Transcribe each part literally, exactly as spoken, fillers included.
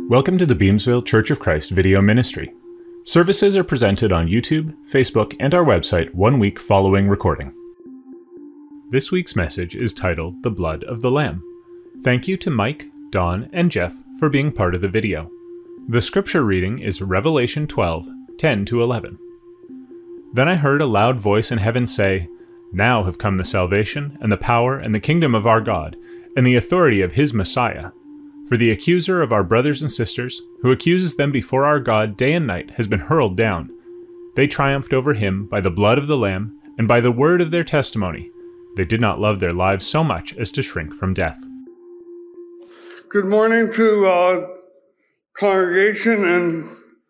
Welcome to the Beamsville Church of Christ video ministry. Services are presented on YouTube, Facebook, and our website one week following recording. This week's message is titled The Blood of the Lamb. Thank you to Mike, Don, and Jeff for being part of the video. The scripture reading is Revelation twelve, ten to eleven. Then I heard a loud voice in heaven say, "Now have come the salvation, and the power, and the kingdom of our God, and the authority of his Messiah. For the accuser of our brothers and sisters, who accuses them before our God day and night, has been hurled down. They triumphed over him by the blood of the Lamb, and by the word of their testimony. They did not love their lives so much as to shrink from death." Good morning to uh, congregation and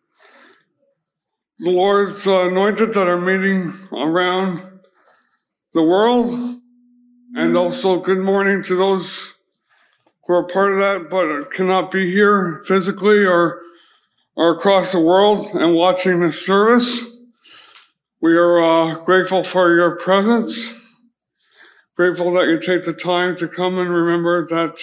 the Lord's uh, anointed that are meeting around the world. And also good morning to those who are part of that but cannot be here physically or, or across the world and watching this service. We are uh, grateful for your presence. Grateful that you take the time to come and remember that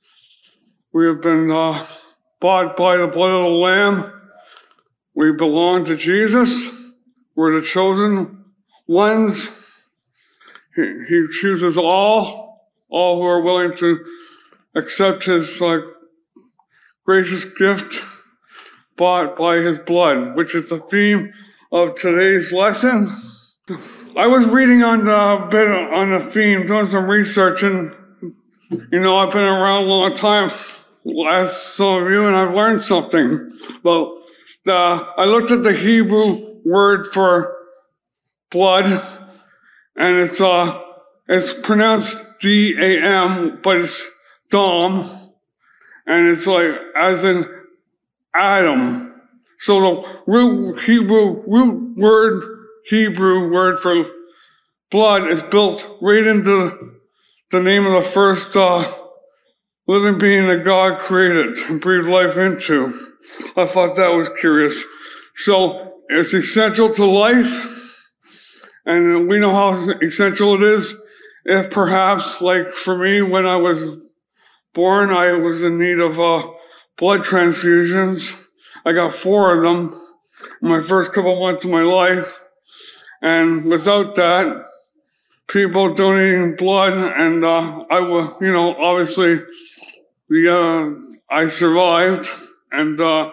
we have been uh, bought by the blood of the Lamb. We belong to Jesus. We're the chosen ones. He, he chooses all, all who are willing to accept his uh, gracious gift bought by his blood, which is the theme of today's lesson. I was reading on a bit on the theme, doing some research, and you know, I've been around a long time, as some of you, and I've learned something. Well, the, I looked at the Hebrew word for blood, and it's uh, it's pronounced D A M, but it's Dom, and it's like as in Adam. So the root Hebrew root word Hebrew word for blood is built right into the name of the first uh, living being that God created and breathed life into. I thought that was curious. So it's essential to life, and we know how essential it is. If perhaps, like for me, when I was born, I was in need of uh, blood transfusions. I got four of them in my first couple months of my life. And without that, people donating blood, and uh, I was, you know, obviously, the uh, I survived. And uh,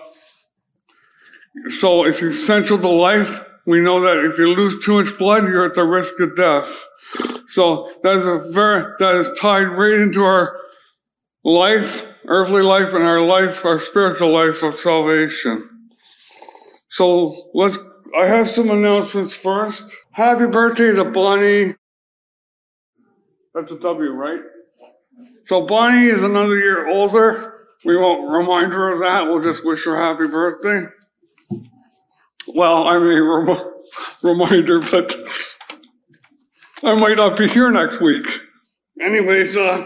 so it's essential to life. We know that if you lose too much blood, you're at the risk of death. So that is a very, that is tied right into our life, earthly life, and our life, our spiritual life of salvation. So let's, I have some announcements first. Happy birthday to Bonnie. That's a W, right? So Bonnie is another year older. We won't remind her of that. We'll just wish her happy birthday. Well, I mean, rem- reminder, but I might not be here next week. Anyways, uh,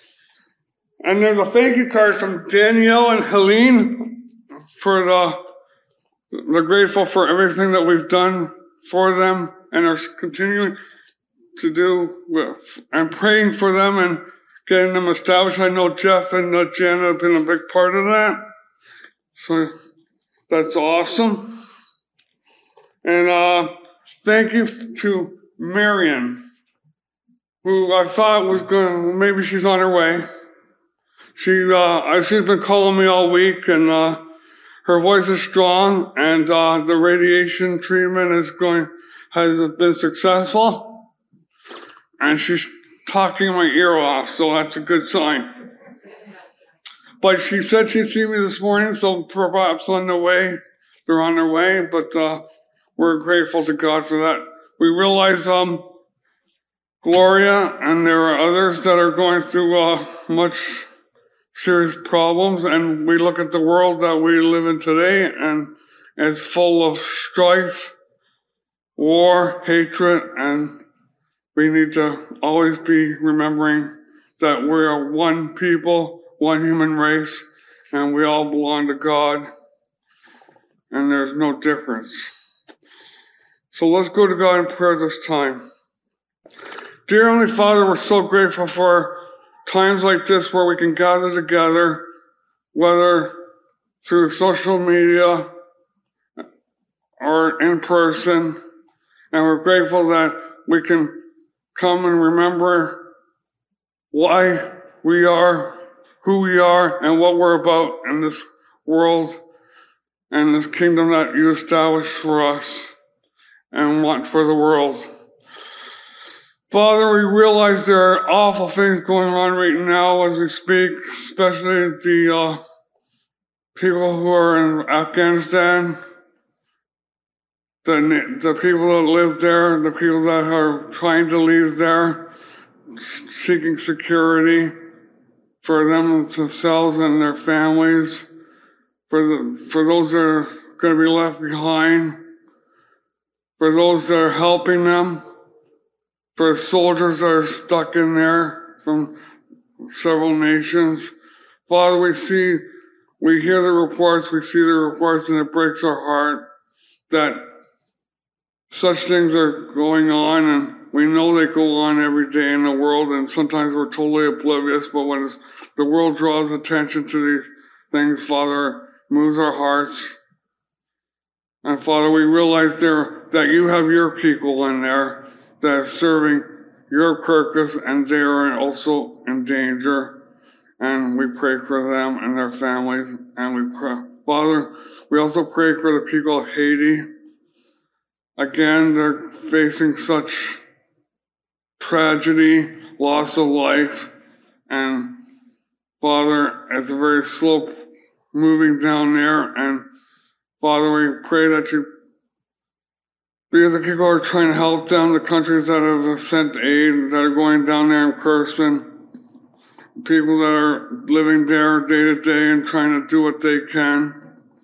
and there's a thank you card from Danielle and Helene for the, they're grateful for everything that we've done for them and are continuing to do with, and praying for them and getting them established. I know Jeff and uh, Jen have been a big part of that. So that's awesome. And uh, thank you to Marion, who I thought was going, maybe she's on her way. She, uh, she's been calling me all week, and uh, her voice is strong, and uh, the radiation treatment is going, has been successful, and she's talking my ear off, so that's a good sign. But she said she'd see me this morning, so perhaps on their way, they're on their way, but uh, we're grateful to God for that. We realize um, Gloria, and there are others that are going through uh, much serious problems, and we look at the world that we live in today, and it's full of strife, war, hatred, and we need to always be remembering that we are one people, one human race, and we all belong to God, and there's no difference. So let's go to God in prayer this time. Dear Heavenly Father, we're so grateful for times like this where we can gather together, whether through social media or in person. And we're grateful that we can come and remember why we are who we are and what we're about in this world and this kingdom that you established for us and want for the world. Father, we realize there are awful things going on right now as we speak, especially the uh, people who are in Afghanistan, the, the people that live there, the people that are trying to leave there, seeking security for them themselves and their families, for the, for those that are going to be left behind, for those that are helping them, for the soldiers that are stuck in there from several nations. Father, we see, we hear the reports, we see the reports, and it breaks our heart that such things are going on, and we know they go on every day in the world, and sometimes we're totally oblivious, but when the world draws attention to these things, Father, it moves our hearts. And Father, we realize there that you have your people in there that are serving your purpose, and they are also in danger. And we pray for them and their families. And we pray, Father, we also pray for the people of Haiti. Again, they're facing such tragedy, loss of life. And Father, it's very slow moving down there. And Father, we pray that you be with the people who are trying to help them, the countries that have sent aid, that are going down there in person, people that are living there day to day and trying to do what they can.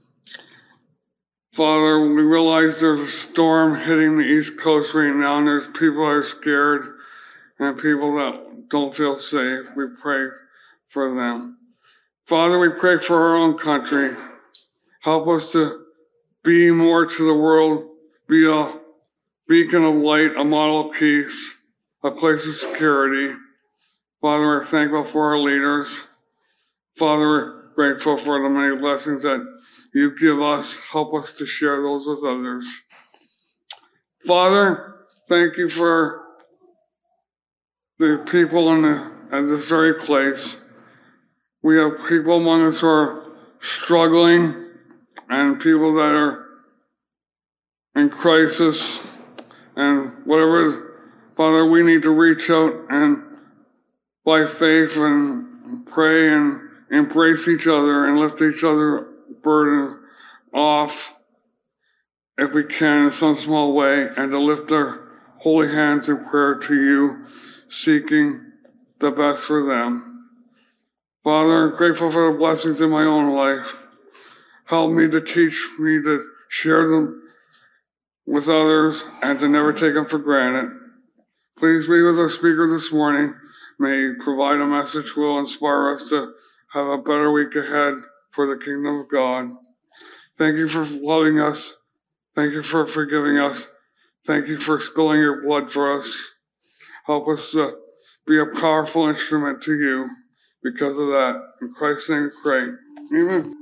Father, we realize there's a storm hitting the East Coast right now, and there's people that are scared and people that don't feel safe. We pray for them. Father, we pray for our own country. Help us to be more to the world, be a beacon of light, a model of peace, a place of security. Father, we're thankful for our leaders. Father, we're grateful for the many blessings that you give us. Help us to share those with others. Father, thank you for the people in, the, in this very place. We have people among us who are struggling and people that are in crisis and whatever. Father, we need to reach out and by faith and pray and embrace each other and lift each other's burden off if we can in some small way, and to lift our holy hands in prayer to you, seeking the best for them. Father, I'm grateful for the blessings in my own life. Help me to teach me to share them with others and to never take them for granted. Please be with our speaker this morning. May he provide a message that will inspire us to have a better week ahead for the kingdom of God. Thank you for loving us. Thank you for forgiving us. Thank you for spilling your blood for us. Help us to be a powerful instrument to you because of that. In Christ's name we pray. Amen.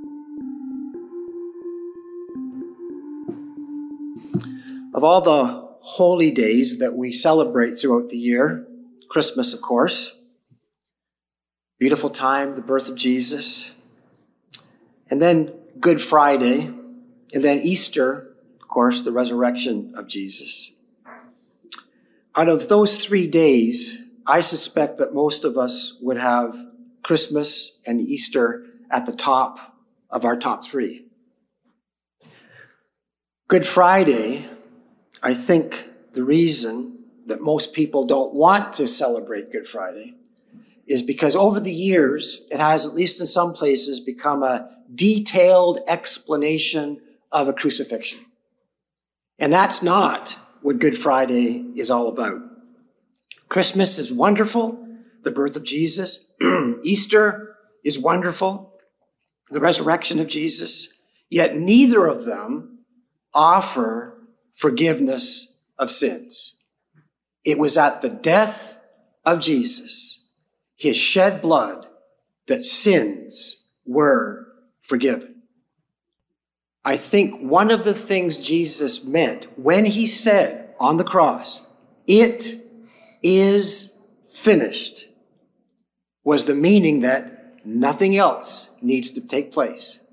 Of all the holy days that we celebrate throughout the year, Christmas, of course, beautiful time, the birth of Jesus, and then Good Friday, and then Easter, of course, the resurrection of Jesus. Out of those three days, I suspect that most of us would have Christmas and Easter at the top of our top three. Good Friday, I think the reason that most people don't want to celebrate Good Friday is because over the years, it has, at least in some places, become a detailed explanation of a crucifixion. And that's not what Good Friday is all about. Christmas is wonderful, the birth of Jesus. Easter is wonderful, the resurrection of Jesus. Yet neither of them offer forgiveness of sins. It was at the death of Jesus, his shed blood, that sins were forgiven. I think one of the things Jesus meant when he said on the cross, "It is finished," was the meaning that nothing else needs to take place.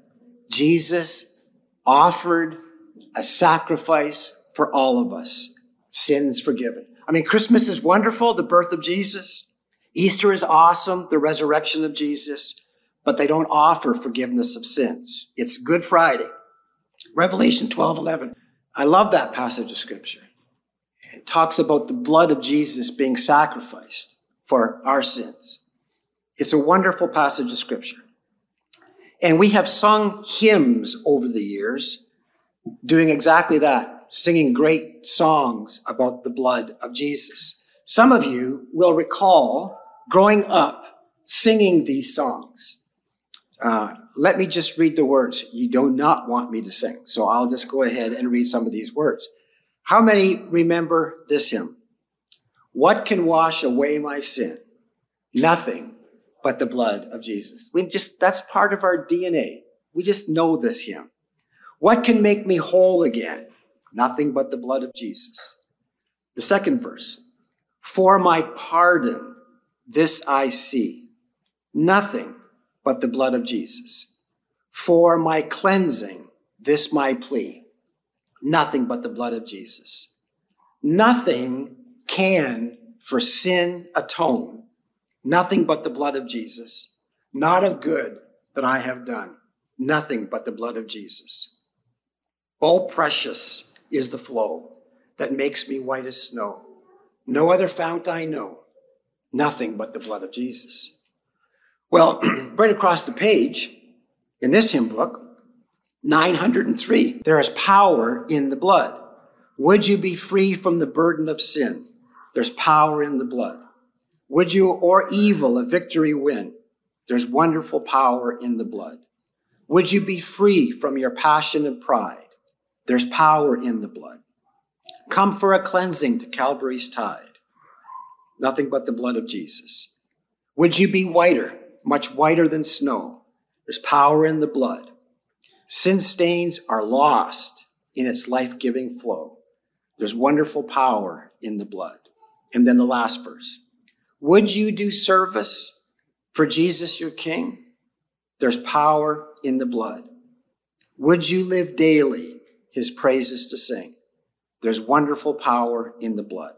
Jesus offered a sacrifice for all of us, sins forgiven. I mean, Christmas is wonderful, the birth of Jesus. Easter is awesome, the resurrection of Jesus, but they don't offer forgiveness of sins. It's Good Friday. Revelation twelve eleven. I love that passage of scripture. It talks about the blood of Jesus being sacrificed for our sins. It's a wonderful passage of scripture. And we have sung hymns over the years doing exactly that, singing great songs about the blood of Jesus. Some of you will recall growing up singing these songs. Uh, let me just read the words. You do not want me to sing, so I'll just go ahead and read some of these words. How many remember this hymn? What can wash away my sin? Nothing but the blood of Jesus. We just, that's part of our D N A. We just know this hymn. What can make me whole again? Nothing but the blood of Jesus. The second verse. For my pardon, this I see. Nothing but the blood of Jesus. For my cleansing, this my plea. Nothing but the blood of Jesus. Nothing can for sin atone. Nothing but the blood of Jesus. Not of good that I have done. Nothing but the blood of Jesus. Oh, precious is the flow that makes me white as snow. No other fount I know. Nothing but the blood of Jesus. Well, right across the page, in this hymn book, nine hundred three, there is power in the blood. Would you be free from the burden of sin? There's power in the blood. Would you or evil a victory win? There's wonderful power in the blood. Would you be free from your passion and pride? There's power in the blood. Come for a cleansing to Calvary's tide. Nothing but the blood of Jesus. Would you be whiter, much whiter than snow? There's power in the blood. Sin stains are lost in its life-giving flow. There's wonderful power in the blood. And then the last verse. Would you do service for Jesus your King? There's power in the blood. Would you live daily his praises to sing? There's wonderful power in the blood.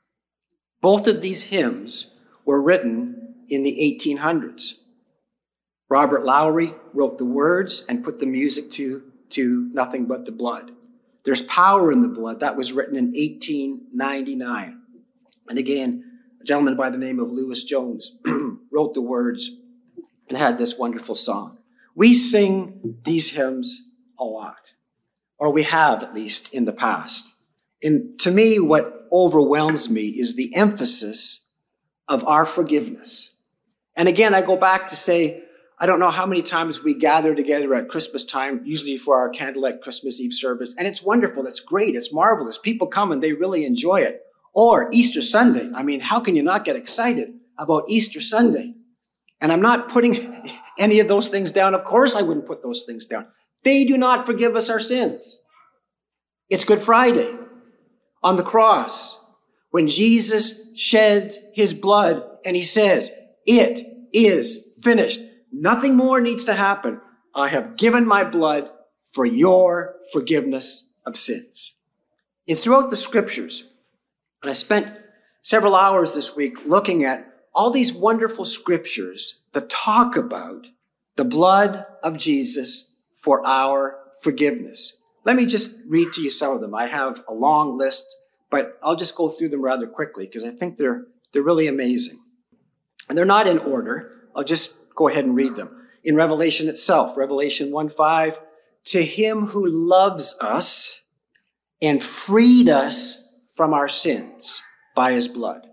Both of these hymns were written in the eighteen hundreds. Robert Lowry wrote the words and put the music to, to Nothing But the Blood. There's power in the blood. That was written in eighteen ninety-nine. And again, a gentleman by the name of Lewis Jones wrote the words and had this wonderful song. We sing these hymns a lot, or we have at least in the past. And to me, what overwhelms me is the emphasis of our forgiveness. And again, I go back to say, I don't know how many times we gather together at Christmas time, usually for our candlelight Christmas Eve service. And it's wonderful. It's great. It's marvelous. People come and they really enjoy it. Or Easter Sunday. I mean, how can you not get excited about Easter Sunday? And I'm not putting any of those things down. Of course I wouldn't put those things down. They do not forgive us our sins. It's Good Friday on the cross when Jesus sheds his blood and he says, it is finished. Nothing more needs to happen. I have given my blood for your forgiveness of sins. And throughout the scriptures, and I spent several hours this week looking at all these wonderful scriptures that talk about the blood of Jesus for our forgiveness. Let me just read to you some of them. I have a long list, but I'll just go through them rather quickly because I think they're, they're really amazing. And they're not in order. I'll just go ahead and read them. In Revelation itself, Revelation one five, to him who loves us and freed us from our sins by his blood.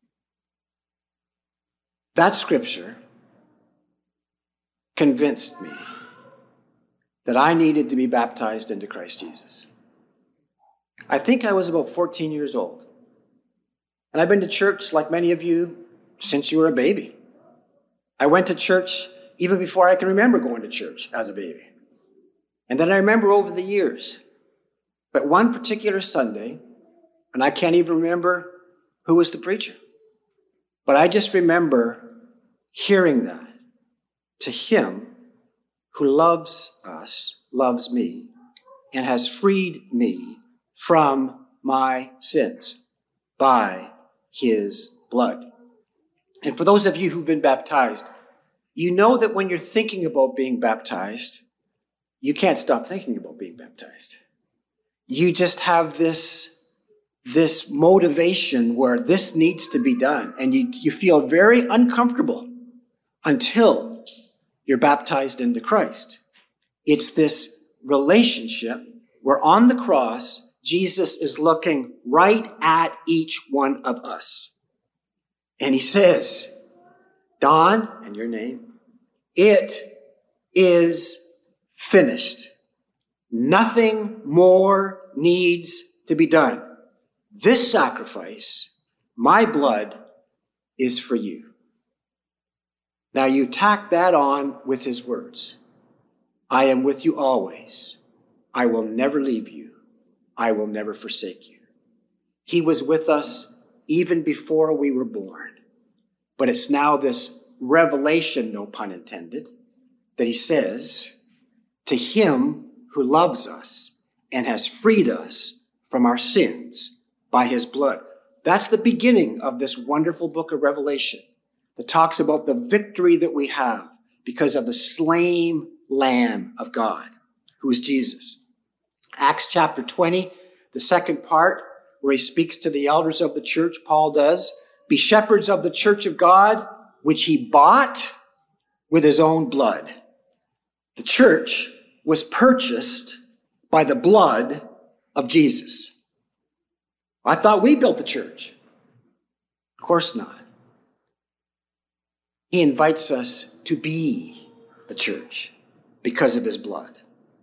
That scripture convinced me that I needed to be baptized into Christ Jesus. I think I was about fourteen years old. And I've been to church, like many of you, since you were a baby. I went to church even before I can remember going to church as a baby. And then I remember over the years, but one particular Sunday, and I can't even remember who was the preacher, but I just remember hearing that. To him who loves us, loves me, and has freed me from my sins by his blood. And for those of you who've been baptized, you know that when you're thinking about being baptized, you can't stop thinking about being baptized. You just have this, this motivation where this needs to be done. And you, you feel very uncomfortable until you're baptized into Christ. It's this relationship where on the cross, Jesus is looking right at each one of us. And he says, Don, and your name, it is finished. Nothing more needs to be done. This sacrifice, my blood, is for you. Now you tack that on with his words. I am with you always. I will never leave you. I will never forsake you. He was with us even before we were born. But it's now this revelation, no pun intended, that he says, to him who loves us and has freed us from our sins by his blood. That's the beginning of this wonderful book of Revelation that talks about the victory that we have because of the slain Lamb of God, who is Jesus. Acts chapter twenty, the second part, where he speaks to the elders of the church, Paul does, be shepherds of the church of God, which he bought with his own blood. The church was purchased by the blood of Jesus. I thought we built the church. Of course not. He invites us to be the church because of his blood.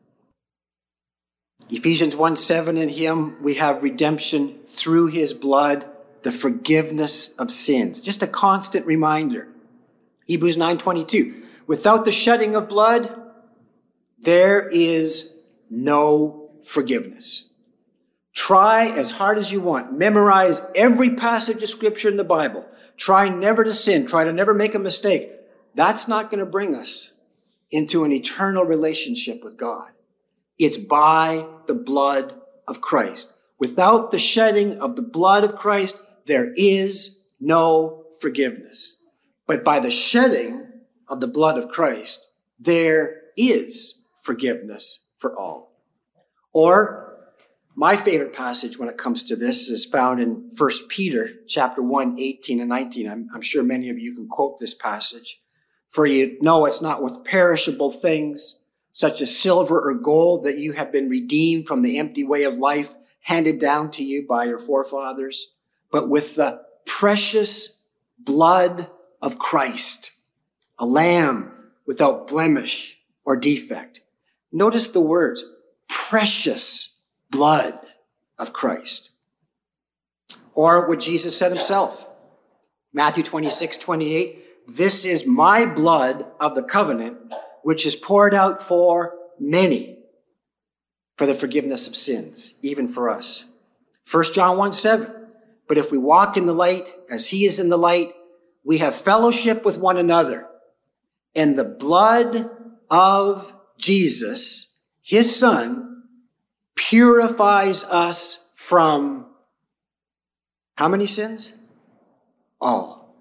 Ephesians one seven, in him we have redemption through his blood, the forgiveness of sins. Just a constant reminder. Hebrews nine twenty-two, without the shedding of blood, there is no forgiveness. Try as hard as you want. Memorize every passage of scripture in the Bible. Try never to sin. Try to never make a mistake. That's not going to bring us into an eternal relationship with God. It's by the blood of Christ. Without the shedding of the blood of Christ, there is no forgiveness. But by the shedding of the blood of Christ, there is forgiveness for all. Or, my favorite passage when it comes to this is found in First Peter chapter one, eighteen and nineteen. I'm, I'm sure many of you can quote this passage. For you know it's not with perishable things, such as silver or gold, that you have been redeemed from the empty way of life handed down to you by your forefathers, but with the precious blood of Christ, a lamb without blemish or defect. Notice the words, precious blood of Christ. Or what Jesus said himself, Matthew twenty-six, twenty-eight, this is my blood of the covenant, which is poured out for many for the forgiveness of sins, even for us. First John one, seven, but if we walk in the light as he is in the light, we have fellowship with one another, and the blood of Jesus, his son, purifies us from how many sins? All.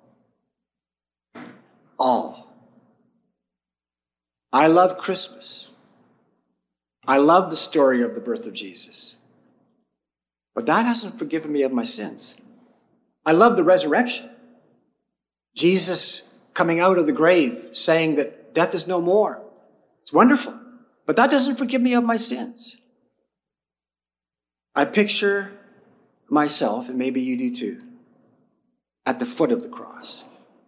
All. I love Christmas. I love the story of the birth of Jesus. But that hasn't forgiven me of my sins. I love the resurrection. Jesus coming out of the grave saying that death is no more. It's wonderful. But that doesn't forgive me of my sins. I picture myself, and maybe you do too, at the foot of the cross.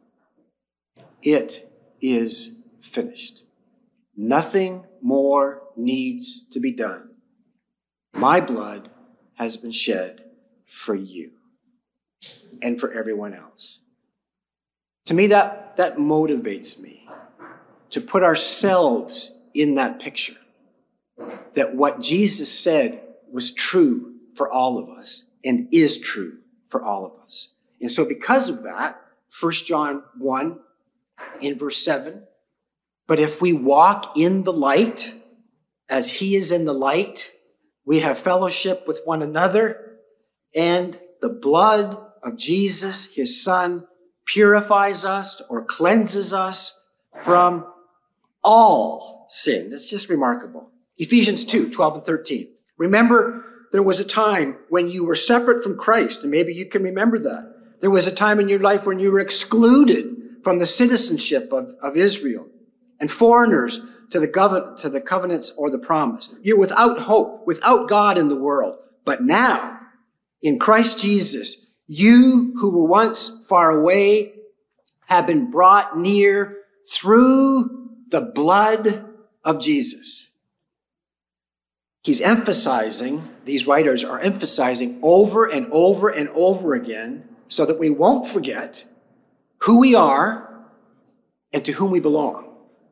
It is finished. Nothing more needs to be done. My blood has been shed for you and for everyone else. To me, that, that motivates me to put ourselves in that picture. that what Jesus said was true for all of us and is true for all of us. And so because of that, First John one in verse seven, but if we walk in the light as he is in the light, we have fellowship with one another, and the blood of Jesus, his son, purifies us or cleanses us from all sin. That's just remarkable. Ephesians two, twelve and thirteen. Remember, there was a time when you were separate from Christ, and maybe you can remember that. There was a time in your life when you were excluded from the citizenship of, of Israel and foreigners to the, gov- to the covenants or the promise. You're without hope, without God in the world. But now, in Christ Jesus, you who were once far away have been brought near through the blood of Jesus. He's emphasizing, these writers are emphasizing over and over and over again so that we won't forget who we are and to whom we belong.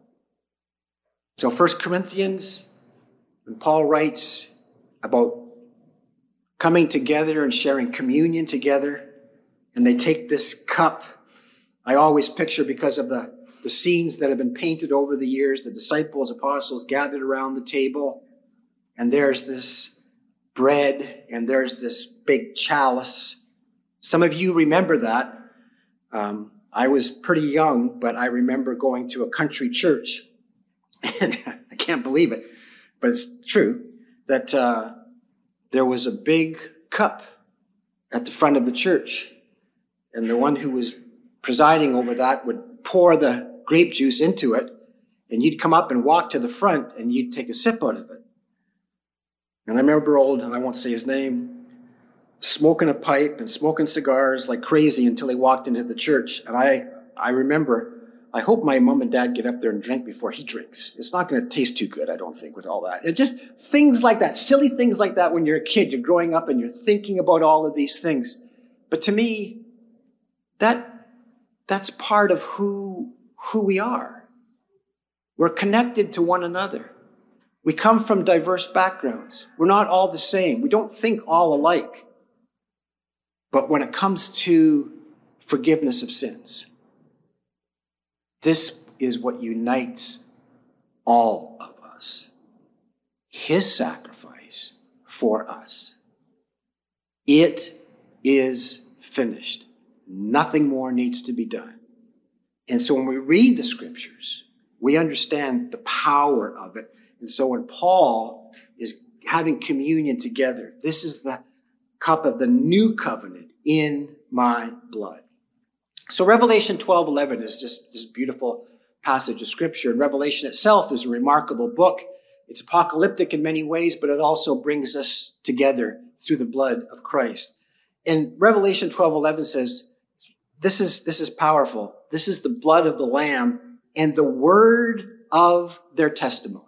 So First Corinthians, when Paul writes about coming together and sharing communion together, and they take this cup, I always picture, because of the, the scenes that have been painted over the years, the disciples, apostles gathered around the table, and there's this bread, and there's this big chalice. Some of you remember that. Um, I was pretty young, but I remember going to a country church, and I can't believe it, but it's true, that uh, there was a big cup at the front of the church, and the one who was presiding over that would pour the grape juice into it, and you'd come up and walk to the front, and you'd take a sip out of it. And I remember old, and I won't say his name, smoking a pipe and smoking cigars like crazy until he walked into the church. And I, I remember, I hope my mom and dad get up there and drink before he drinks. It's not going to taste too good, I don't think, with all that. It just things like that, silly things like that when you're a kid, you're growing up and you're thinking about all of these things. But to me, that, that's part of who, who we are. We're connected to one another. We come from diverse backgrounds. We're not all the same. We don't think all alike. But when it comes to forgiveness of sins, this is what unites all of us. His sacrifice for us. It is finished. Nothing more needs to be done. And so when we read the scriptures, we understand the power of it. And so when Paul is having communion together, this is the cup of the new covenant in my blood. So Revelation twelve eleven is just this beautiful passage of scripture. And Revelation itself is a remarkable book. It's apocalyptic in many ways, but it also brings us together through the blood of Christ. And Revelation twelve eleven says, this is, this is powerful. This is the blood of the Lamb and the word of their testimony.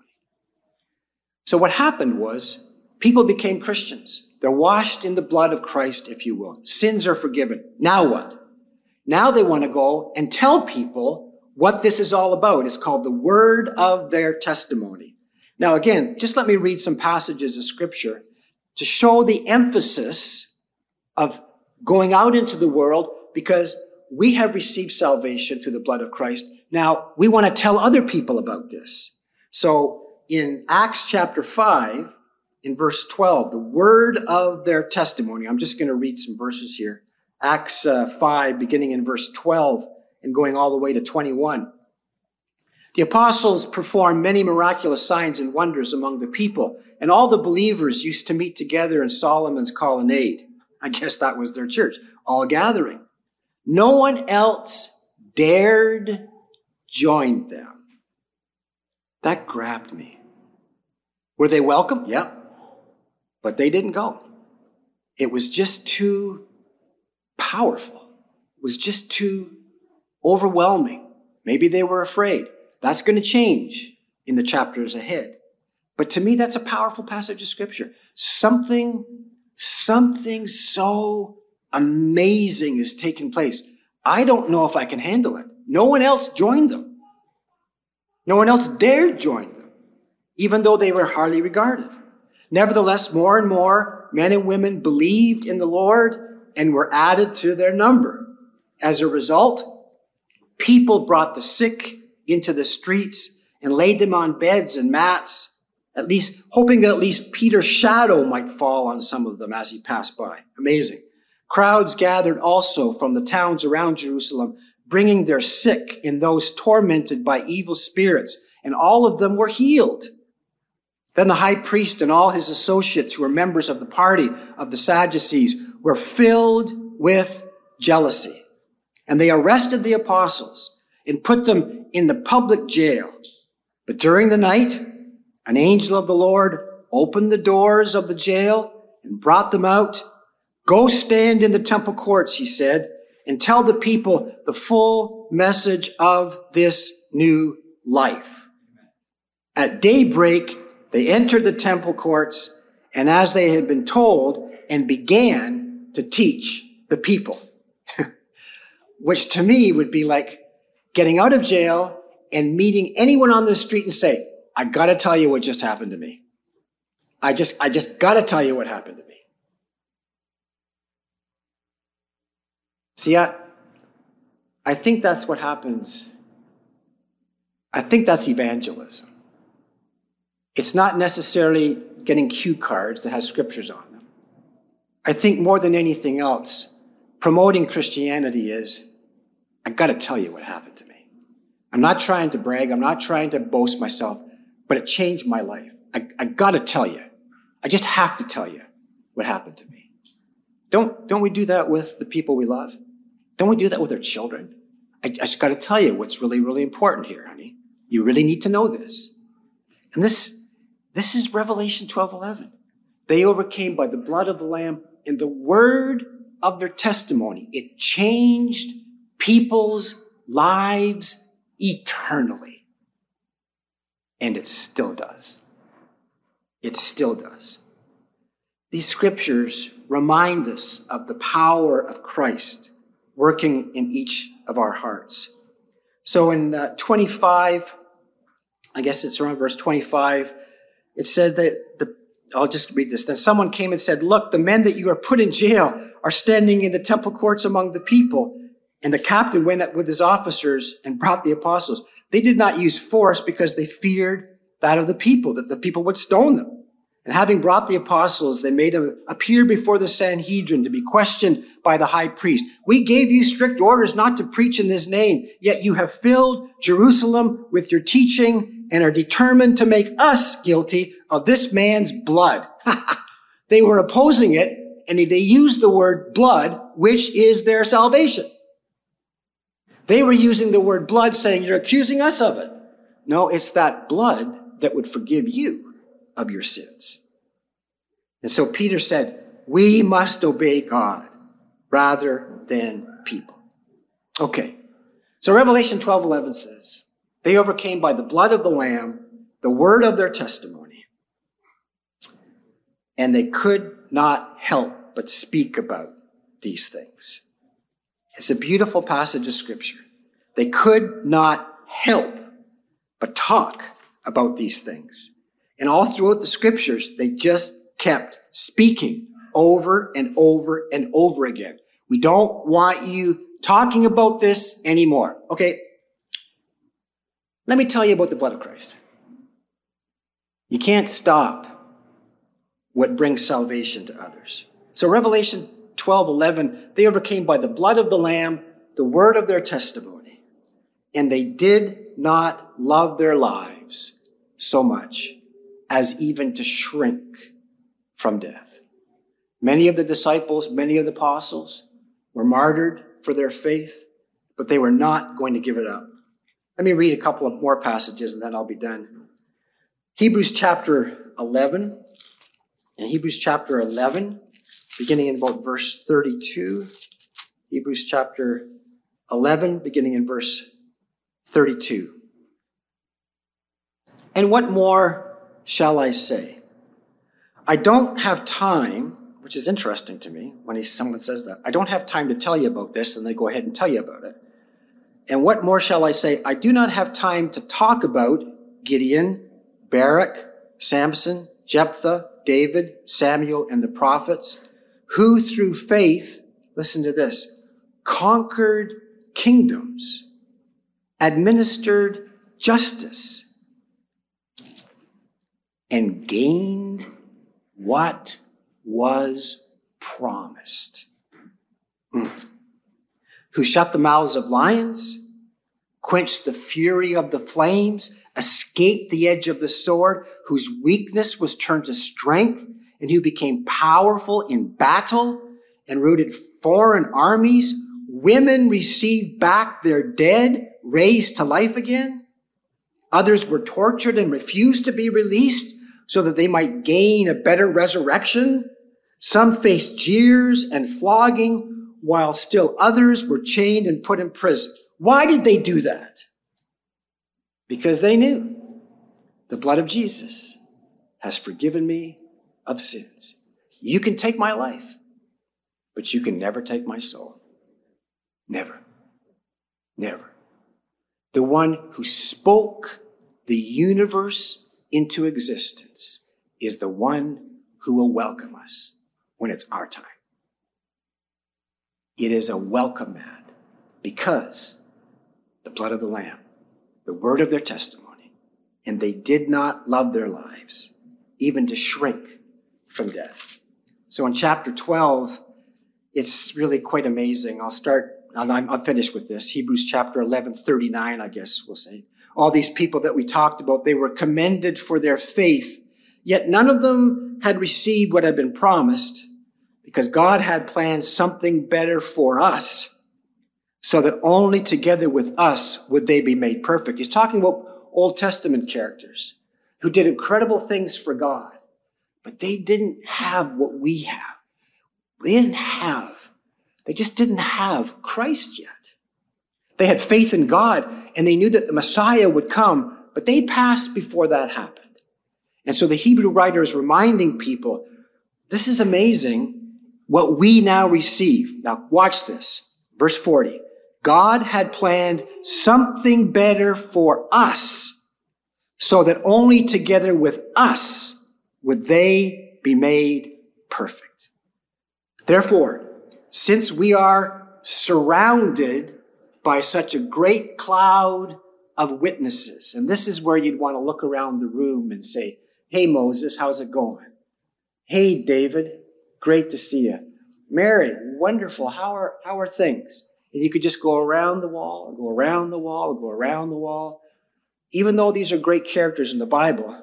So what happened was people became Christians. They're washed in the blood of Christ, if you will. Sins are forgiven. Now what? Now they want to go and tell people what this is all about. It's called the word of their testimony. Now again, just let me read some passages of scripture to show the emphasis of going out into the world, because we have received salvation through the blood of Christ. Now we want to tell other people about this. So in Acts chapter five, in verse twelve, the word of their testimony. I'm just going to read some verses here. Acts uh, five, beginning in verse twelve and going all the way to twenty-one. The apostles performed many miraculous signs and wonders among the people, and all the believers used to meet together in Solomon's colonnade. I guess that was their church, all gathering. No one else dared join them. That grabbed me. Were they welcome? Yeah. But they didn't go. It was just too powerful. It was just too overwhelming. Maybe they were afraid. That's going to change in the chapters ahead. But to me, that's a powerful passage of scripture. Something, something so amazing is taking place. I don't know if I can handle it. No one else joined them. No one else dared join them. even though they were hardly regarded. Nevertheless, more and more men and women believed in the Lord and were added to their number. As a result, people brought the sick into the streets and laid them on beds and mats, at least hoping that at least Peter's shadow might fall on some of them as he passed by. Amazing. Crowds gathered also from the towns around Jerusalem, bringing their sick and those tormented by evil spirits, and all of them were healed. Then the high priest and all his associates, who were members of the party of the Sadducees, were filled with jealousy. And they arrested the apostles and put them in the public jail. But during the night, an angel of the Lord opened the doors of the jail and brought them out. Go stand in the temple courts, he said, and tell the people the full message of this new life. At daybreak, they entered the temple courts, and as they had been told, and began to teach the people. Which to me would be like getting out of jail and meeting anyone on the street and say, I gotta tell you what just happened to me. I just, I just gotta tell you what happened to me. See, I, I think that's what happens. I think that's evangelism. It's not necessarily getting cue cards that have scriptures on them. I think more than anything else, promoting Christianity is, I gotta tell you what happened to me. I'm not trying to brag. I'm not trying to boast myself, but it changed my life. I, I gotta tell you. I just have to tell you what happened to me. Don't, don't we do that with the people we love? Don't we do that with our children? I, I just gotta tell you what's really, really important here, honey. You really need to know this. And this, this is Revelation twelve eleven. They overcame by the blood of the Lamb and the word of their testimony. It changed people's lives eternally. And it still does. It still does. These scriptures remind us of the power of Christ working in each of our hearts. So in uh, twenty-five, I guess it's around verse twenty-five, it said that, the, I'll just read this. Then someone came and said, look, the men that you are put in jail are standing in the temple courts among the people. And the captain went up with his officers and brought the apostles. They did not use force because they feared that of the people, that the people would stone them. And having brought the apostles, they made them appear before the Sanhedrin to be questioned by the high priest. We gave you strict orders not to preach in this name, yet you have filled Jerusalem with your teaching and are determined to make us guilty of this man's blood. They were opposing it, and they used the word blood, which is their salvation. They were using the word blood, saying, you're accusing us of it. No, it's that blood that would forgive you of your sins. And so Peter said, we must obey God rather than people. Okay. So Revelation twelve eleven says, they overcame by the blood of the Lamb, the word of their testimony, and they could not help but speak about these things. It's a beautiful passage of scripture. They could not help but talk about these things. And all throughout the scriptures, they just kept speaking over and over and over again. We don't want you talking about this anymore. Okay, let me tell you about the blood of Christ. You can't stop what brings salvation to others. So Revelation twelve eleven, they overcame by the blood of the Lamb, the word of their testimony. And they did not love their lives so much as even to shrink from death. Many of the disciples, many of the apostles were martyred for their faith, but they were not going to give it up. Let me read a couple of more passages and then I'll be done. Hebrews chapter eleven. In Hebrews chapter eleven, beginning in about verse thirty-two. Hebrews chapter eleven, beginning in verse thirty-two. And what more shall I say? I don't have time, which is interesting to me when he, someone says that. I don't have time to tell you about this, and they go ahead and tell you about it. And what more shall I say? I do not have time to talk about Gideon, Barak, Samson, Jephthah, David, Samuel, and the prophets, who through faith, listen to this, conquered kingdoms, administered justice, and gained what was promised. Mm. Who shut the mouths of lions, quenched the fury of the flames, escaped the edge of the sword, whose weakness was turned to strength, and who became powerful in battle and routed foreign armies. Women received back their dead, raised to life again. Others were tortured and refused to be released so that they might gain a better resurrection. Some faced jeers and flogging, while still others were chained and put in prison. Why did they do that? Because they knew the blood of Jesus has forgiven me of sins. You can take my life, but you can never take my soul. Never. Never. The one who spoke the universe into existence is the one who will welcome us when it's our time. It is a welcome mat because the blood of the Lamb, the word of their testimony, and they did not love their lives, even to shrink from death. So in chapter twelve, it's really quite amazing. I'll start, and I'm, I'm finished with this. Hebrews chapter eleven, thirty-nine, I guess we'll say. All these people that we talked about, they were commended for their faith, yet none of them had received what had been promised, because God had planned something better for us, so that only together with us would they be made perfect. He's talking about Old Testament characters who did incredible things for God, but they didn't have what we have. They didn't have, they just didn't have Christ yet. They had faith in God, and they knew that the Messiah would come, but they passed before that happened. And so the Hebrew writer is reminding people, this is amazing what we now receive. Now watch this. Verse forty. God had planned something better for us, so that only together with us would they be made perfect. Therefore, since we are surrounded by such a great cloud of witnesses, and this is where you'd want to look around the room and say, hey, Moses, how's it going? Hey, David, great to see you. Mary, wonderful. How are, how are things? And you could just go around the wall, and go around the wall, and go around the wall. Even though these are great characters in the Bible,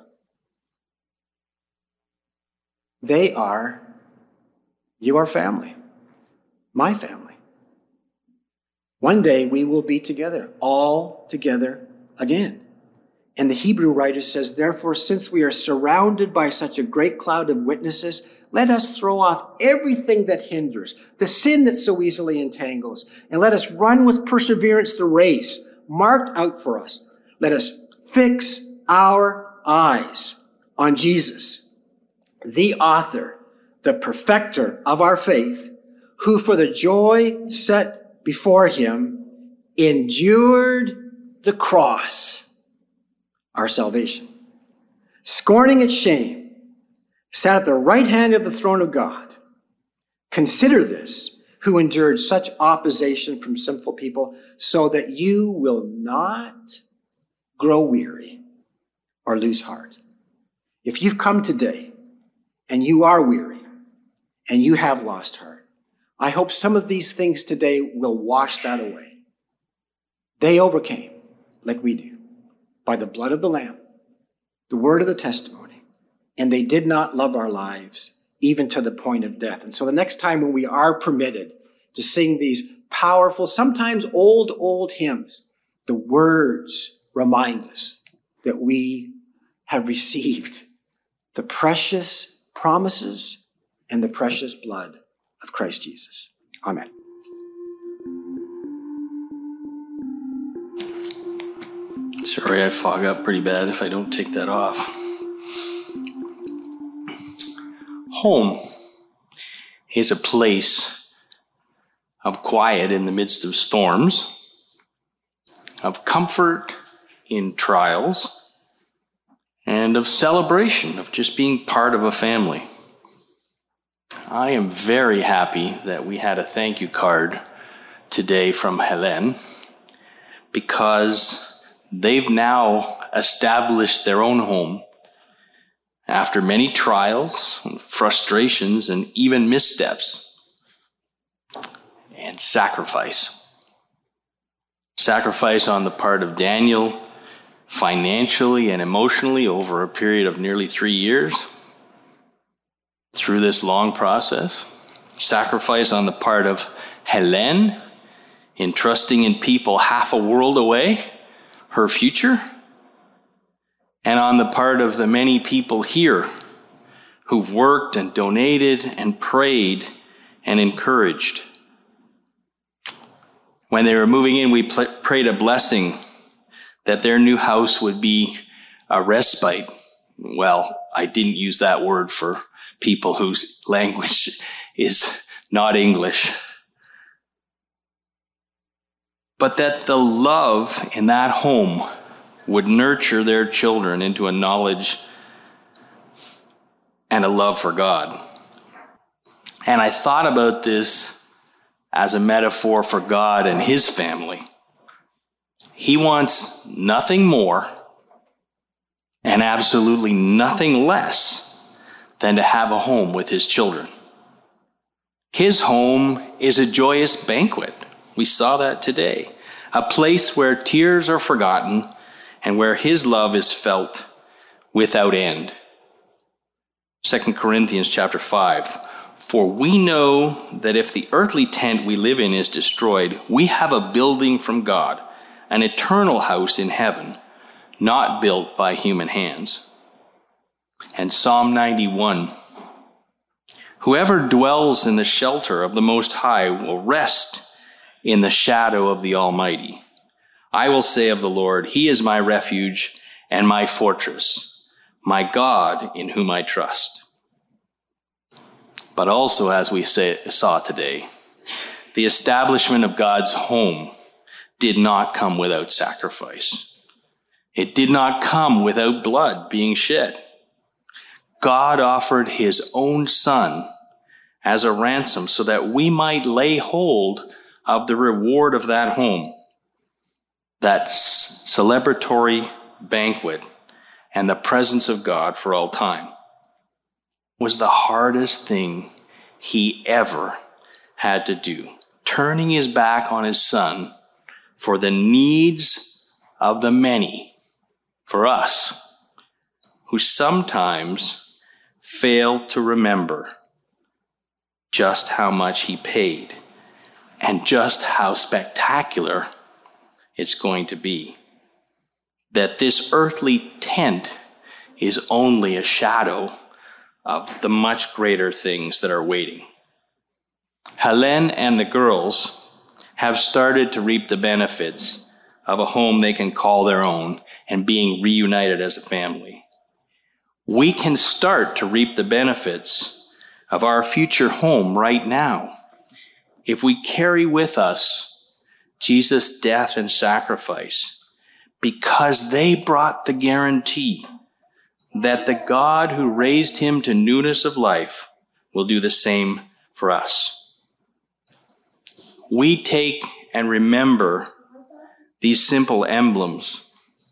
they are your family, my family. One day we will be together, all together again. And the Hebrew writer says, therefore, since we are surrounded by such a great cloud of witnesses, let us throw off everything that hinders, the sin that so easily entangles, and let us run with perseverance the race marked out for us. Let us fix our eyes on Jesus, the author, the perfecter of our faith, who for the joy set before him endured the cross, our salvation, scorning its shame, sat at the right hand of the throne of God. Consider this, who endured such opposition from sinful people, so that you will not grow weary or lose heart. If you've come today and you are weary and you have lost heart, I hope some of these things today will wash that away. They overcame, like we do, by the blood of the Lamb, the word of the testimony, and they did not love our lives even to the point of death. And so the next time when we are permitted to sing these powerful, sometimes old, old hymns, the words remind us that we have received the precious promises and the precious blood of Christ Jesus. Amen. Sorry, I fog up pretty bad if I don't take that off. Home is a place of quiet in the midst of storms, of comfort in trials, and of celebration, of just being part of a family. I am very happy that we had a thank you card today from Helen, because they've now established their own home after many trials, and frustrations, and even missteps, and sacrifice. Sacrifice on the part of Daniel, financially and emotionally over a period of nearly three years through this long process. Sacrifice on the part of Helen in trusting in people half a world away, her future. And on the part of the many people here who've worked and donated and prayed and encouraged. When they were moving in, we pl- prayed a blessing that their new house would be a respite. Well, I didn't use that word for people whose language is not English. But that the love in that home would nurture their children into a knowledge and a love for God. And I thought about this as a metaphor for God and his family. He wants nothing more and absolutely nothing less than to have a home with his children. His home is a joyous banquet. We saw that today. A place where tears are forgotten and where his love is felt without end. Second Corinthians chapter five. For we know that if the earthly tent we live in is destroyed, we have a building from God, an eternal house in heaven, not built by human hands. And Psalm ninety-one. Whoever dwells in the shelter of the Most High will rest in the shadow of the Almighty. I will say of the Lord, he is my refuge and my fortress, my God in whom I trust. But also, as we say, saw today, the establishment of God's home did not come without sacrifice. It did not come without blood being shed. God offered his own Son as a ransom so that we might lay hold of the reward of that home, that celebratory banquet and the presence of God for all time. Was the hardest thing he ever had to do, turning his back on his Son for the needs of the many, for us, who sometimes fail to remember just how much he paid and just how spectacular it's going to be. That this earthly tent is only a shadow of the much greater things that are waiting. Helen and the girls have started to reap the benefits of a home they can call their own and being reunited as a family. We can start to reap the benefits of our future home right now if we carry with us Jesus' death and sacrifice, because they brought the guarantee that the God who raised him to newness of life will do the same for us. We take and remember these simple emblems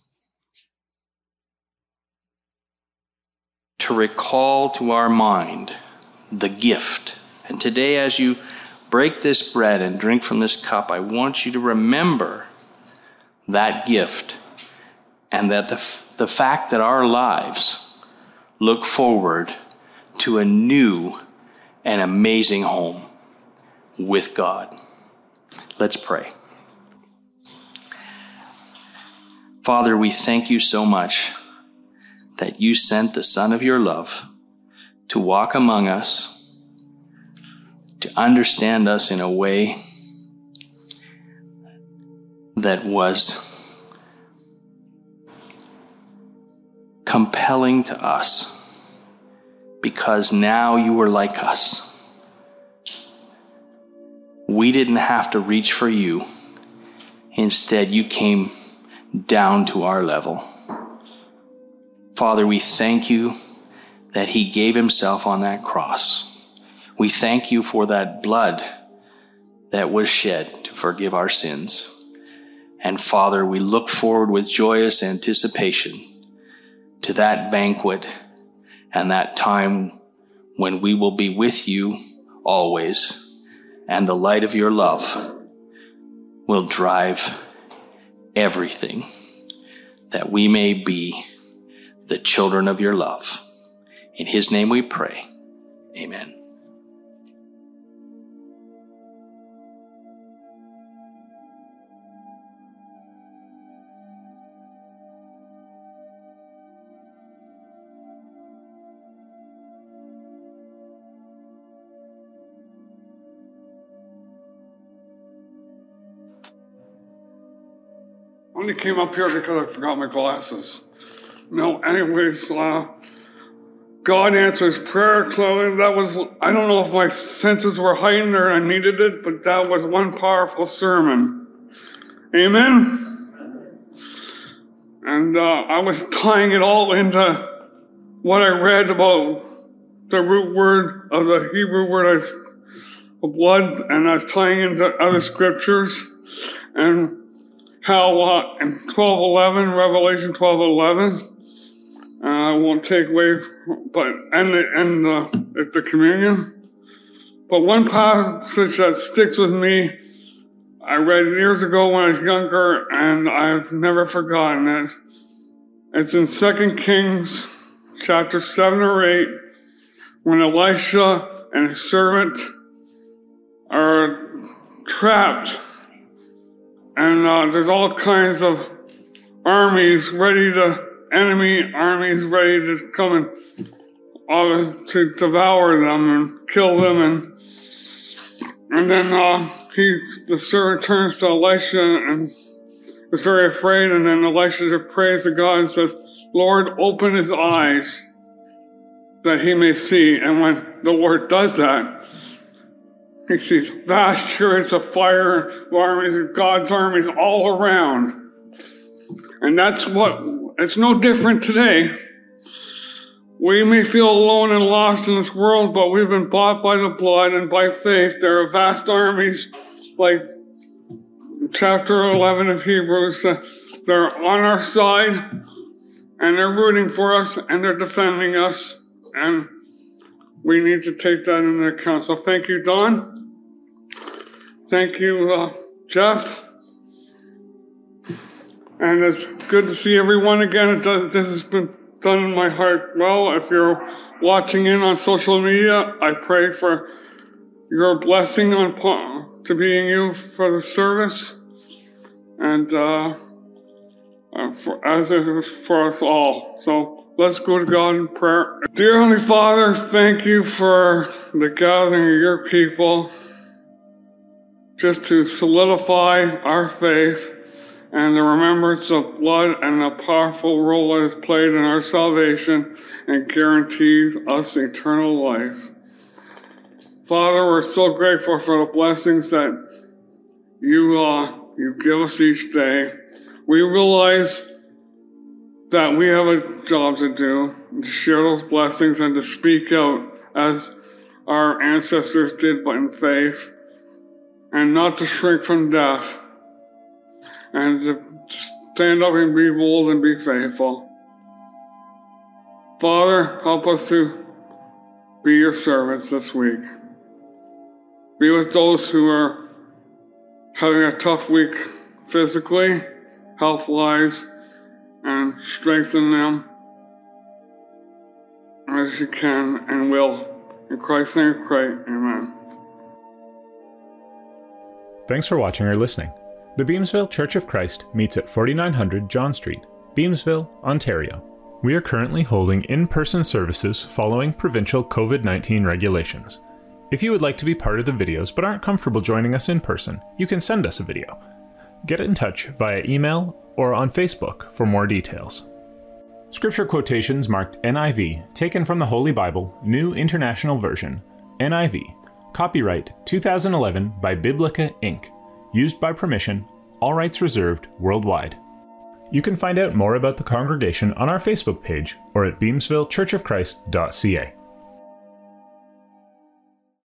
to recall to our mind the gift. And today, as you break this bread and drink from this cup, I want you to remember that gift, and that the, f- the fact that our lives look forward to a new and amazing home with God. Let's pray. Father, we thank you so much that you sent the Son of your love to walk among us, to understand us in a way that was compelling to us, because now you were like us. We didn't have to reach for you. Instead, you came down to our level. Father, we thank you that he gave himself on that cross. We thank you for that blood that was shed to forgive our sins. And Father, we look forward with joyous anticipation to that banquet and that time when we will be with you always, and the light of your love will drive everything, that we may be the children of your love. In his name we pray. Amen. I only came up here because I forgot my glasses. No, anyways, uh, God answers prayer. Clearly, that was, I don't know if my senses were heightened or I needed it, but that was one powerful sermon. Amen? And uh, I was tying it all into what I read about the root word of the Hebrew word of blood, and I was tying into other scriptures, and how uh, in twelve eleven, Revelation twelve eleven, uh, I won't take away, but and the, and the, at the communion. But one passage that sticks with me, I read years ago when I was younger, and I've never forgotten it. It's in Second Kings, chapter seven or eight, when Elisha and his servant are trapped. And uh, there's all kinds of armies ready to, enemy armies ready to come and uh, to devour them and kill them. And and then uh, he, the servant turns to Elisha and is very afraid. And then Elisha prays to God and says, Lord, open his eyes that he may see. And when the Lord does that, he sees vast chariots of fire, armies of God's armies all around. And that's what, it's no different today. We may feel alone and lost in this world, but we've been bought by the blood and by faith. There are vast armies, like chapter eleven of Hebrews, that they're on our side, and they're rooting for us, and they're defending us, and we need to take that into account. So thank you, Don. Thank you, uh, Jeff. And it's good to see everyone again. It does, this has been done in my heart well. If you're watching in on social media, I pray for your blessing on to being you for the service, and uh, uh, for, as it is for us all. So let's go to God in prayer. Dear Heavenly Father, thank you for the gathering of your people, just to solidify our faith and the remembrance of blood and the powerful role it has played in our salvation and guarantees us eternal life. Father, we're so grateful for the blessings that you uh, you give us each day. We realize that we have a job to do, to share those blessings and to speak out as our ancestors did, but in faith, and not to shrink from death, and to stand up and be bold and be faithful. Father, help us to be your servants this week. Be with those who are having a tough week physically, health-wise, and strengthen them as you can and will. In Christ's name we pray, amen. Thanks for watching or listening. The Beamsville Church of Christ meets at forty-nine hundred John Street, Beamsville, Ontario. We are currently holding in-person services following provincial COVID nineteen regulations. If you would like to be part of the videos but aren't comfortable joining us in person, you can send us a video. Get in touch via email or on Facebook for more details. Scripture quotations marked N I V, taken from the Holy Bible, New International Version, N I V, copyright two thousand eleven by Biblica Incorporated, used by permission, all rights reserved worldwide. You can find out more about the congregation on our Facebook page or at beamsville church of christ dot c a.